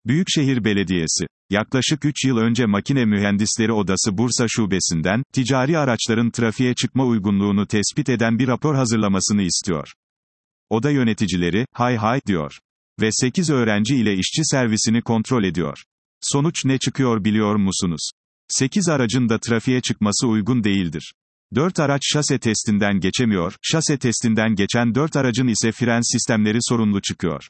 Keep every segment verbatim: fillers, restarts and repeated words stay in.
Büyükşehir Belediyesi, yaklaşık üç yıl önce Makine Mühendisleri Odası Bursa Şubesi'nden, ticari araçların trafiğe çıkma uygunluğunu tespit eden bir rapor hazırlamasını istiyor. Oda yöneticileri, hay hay, diyor. Ve sekiz öğrenci ile işçi servisini kontrol ediyor. Sonuç ne çıkıyor biliyor musunuz? sekiz aracın da trafiğe çıkması uygun değildir. dört araç şase testinden geçemiyor, şase testinden geçen dört aracın ise fren sistemleri sorunlu çıkıyor.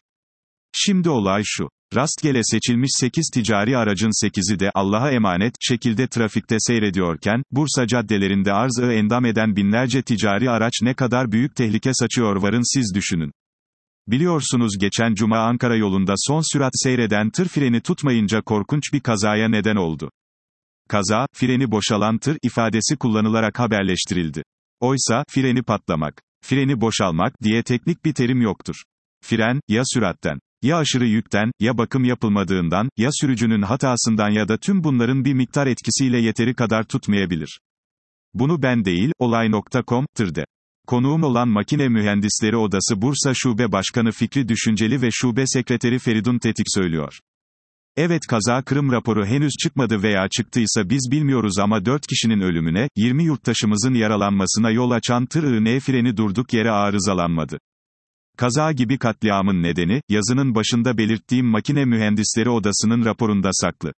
Şimdi olay şu. Rastgele seçilmiş sekiz ticari aracın sekizi de Allah'a emanet şekilde trafikte seyrediyorken, Bursa caddelerinde arz-ı endam eden binlerce ticari araç ne kadar büyük tehlike saçıyor varın siz düşünün. Biliyorsunuz geçen cuma Ankara yolunda son sürat seyreden tır freni tutmayınca korkunç bir kazaya neden oldu. Kaza, freni boşalan tır ifadesi kullanılarak haberleştirildi. Oysa, freni patlamak, freni boşalmak diye teknik bir terim yoktur. Fren, ya süratten, ya aşırı yükten, ya bakım yapılmadığından, ya sürücünün hatasından ya da tüm bunların bir miktar etkisiyle yeteri kadar tutmayabilir. Bunu ben değil, olay nokta com, tırde. Konuğum olan Makine Mühendisleri Odası Bursa Şube Başkanı Fikri Düşünceli ve Şube Sekreteri Feridun Tetik söylüyor. Evet, kaza kırım raporu henüz çıkmadı veya çıktıysa biz bilmiyoruz ama dört kişinin ölümüne, yirmi yurttaşımızın yaralanmasına yol açan tır I N freni durduk yere arızalanmadı. Kaza gibi katliamın nedeni, yazının başında belirttiğim Makine Mühendisleri Odası'nın raporunda saklı.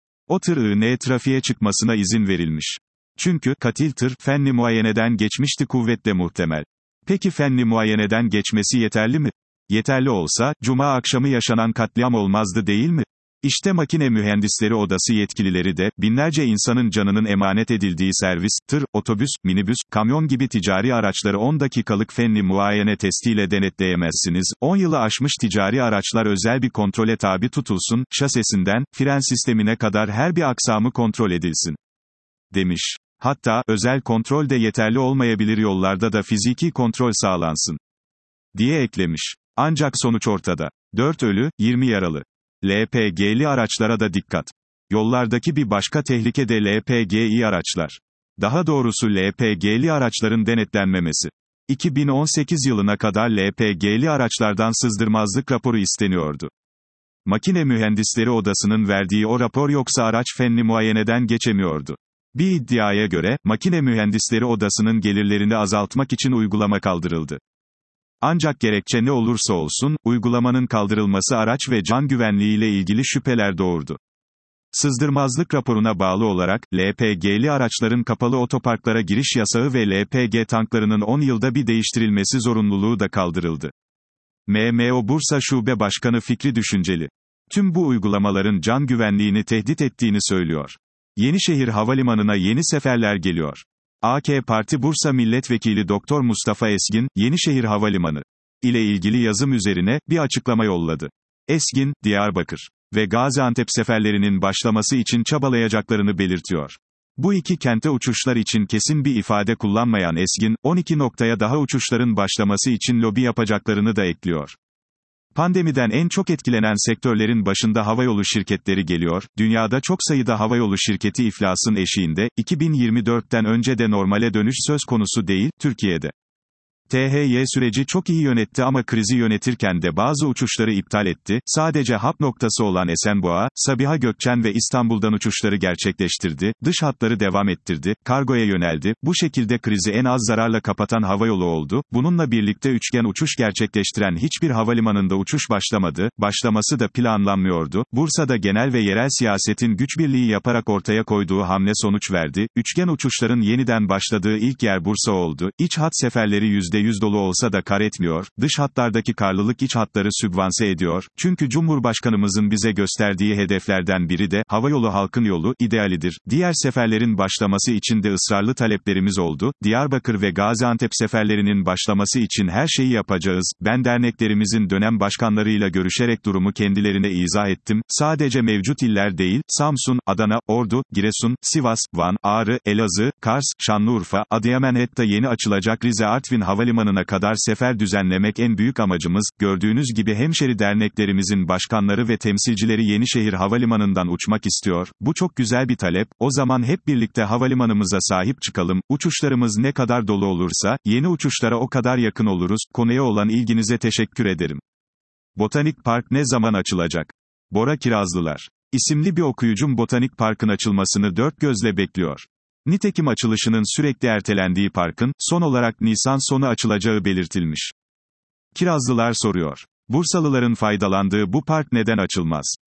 O tır I N trafiğe çıkmasına izin verilmiş. Çünkü, katil tır, fenli muayeneden geçmişti kuvvetle muhtemel. Peki fenli muayeneden geçmesi yeterli mi? Yeterli olsa, cuma akşamı yaşanan katliam olmazdı değil mi? İşte Makine Mühendisleri Odası yetkilileri de, binlerce insanın canının emanet edildiği servis, tır, otobüs, minibüs, kamyon gibi ticari araçları on dakikalık fenli muayene testiyle denetleyemezsiniz, on yılı aşmış ticari araçlar özel bir kontrole tabi tutulsun, şasesinden, fren sistemine kadar her bir aksamı kontrol edilsin. Demiş. Hatta, özel kontrol de yeterli olmayabilir yollarda da fiziki kontrol sağlansın. Diye eklemiş. Ancak sonuç ortada. dört ölü, yirmi yaralı. L P G'li araçlara da dikkat. Yollardaki bir başka tehlike de L P G İ araçlar. Daha doğrusu L P G'li araçların denetlenmemesi. iki bin on sekiz yılına kadar L P G'li araçlardan sızdırmazlık raporu isteniyordu. Makine Mühendisleri Odası'nın verdiği o rapor yoksa araç fenli muayeneden geçemiyordu. Bir iddiaya göre, Makine Mühendisleri Odası'nın gelirlerini azaltmak için uygulama kaldırıldı. Ancak gerekçe ne olursa olsun, uygulamanın kaldırılması araç ve can güvenliği ile ilgili şüpheler doğurdu. Sızdırmazlık raporuna bağlı olarak, L P G'li araçların kapalı otoparklara giriş yasağı ve L P G tanklarının on yılda bir değiştirilmesi zorunluluğu da kaldırıldı. M M O Bursa Şube Başkanı Fikri Düşünceli. Tüm bu uygulamaların can güvenliğini tehdit ettiğini söylüyor. Yenişehir Havalimanı'na yeni seferler geliyor. A K Parti Bursa Milletvekili Doktor Mustafa Esgin, Yenişehir Havalimanı ile ilgili yazım üzerine bir açıklama yolladı. Esgin, Diyarbakır ve Gaziantep seferlerinin başlaması için çabalayacaklarını belirtiyor. Bu iki kente uçuşlar için kesin bir ifade kullanmayan Esgin, on iki noktaya daha uçuşların başlaması için lobi yapacaklarını da ekliyor. Pandemiden en çok etkilenen sektörlerin başında havayolu şirketleri geliyor, dünyada çok sayıda havayolu şirketi iflasın eşiğinde, iki bin yirmi dörtten önce de normale dönüş söz konusu değil, Türkiye'de. T H Y süreci çok iyi yönetti ama krizi yönetirken de bazı uçuşları iptal etti, sadece hap noktası olan Esenboğa, Sabiha Gökçen ve İstanbul'dan uçuşları gerçekleştirdi, dış hatları devam ettirdi, kargoya yöneldi, bu şekilde krizi en az zararla kapatan havayolu oldu, bununla birlikte üçgen uçuş gerçekleştiren hiçbir havalimanında uçuş başlamadı, başlaması da planlanmıyordu, Bursa'da genel ve yerel siyasetin güç birliği yaparak ortaya koyduğu hamle sonuç verdi, üçgen uçuşların yeniden başladığı ilk yer Bursa oldu, iç hat seferleri yüzde yüz dolu olsa da kar etmiyor, dış hatlardaki karlılık iç hatları sübvanse ediyor, çünkü Cumhurbaşkanımızın bize gösterdiği hedeflerden biri de, havayolu halkın yolu, idealidir. Diğer seferlerin başlaması için de ısrarlı taleplerimiz oldu, Diyarbakır ve Gaziantep seferlerinin başlaması için her şeyi yapacağız, ben derneklerimizin dönem başkanlarıyla görüşerek durumu kendilerine izah ettim, sadece mevcut iller değil, Samsun, Adana, Ordu, Giresun, Sivas, Van, Ağrı, Elazığ, Kars, Şanlıurfa, Adıyaman hatta yeni açılacak Rize Artvin Havalimanı'na kadar sefer düzenlemek en büyük amacımız, gördüğünüz gibi hemşeri derneklerimizin başkanları ve temsilcileri Yenişehir Havalimanı'ndan uçmak istiyor, bu çok güzel bir talep, o zaman hep birlikte havalimanımıza sahip çıkalım, uçuşlarımız ne kadar dolu olursa, yeni uçuşlara o kadar yakın oluruz, konuya olan ilginize teşekkür ederim. Botanik Park ne zaman açılacak? Bora Kirazlılar isimli bir okuyucum botanik parkın açılmasını dört gözle bekliyor. Nitekim açılışının sürekli ertelendiği parkın, son olarak Nisan sonu açılacağı belirtilmiş. Kirazlılar soruyor. Bursalıların faydalandığı bu park neden açılmaz?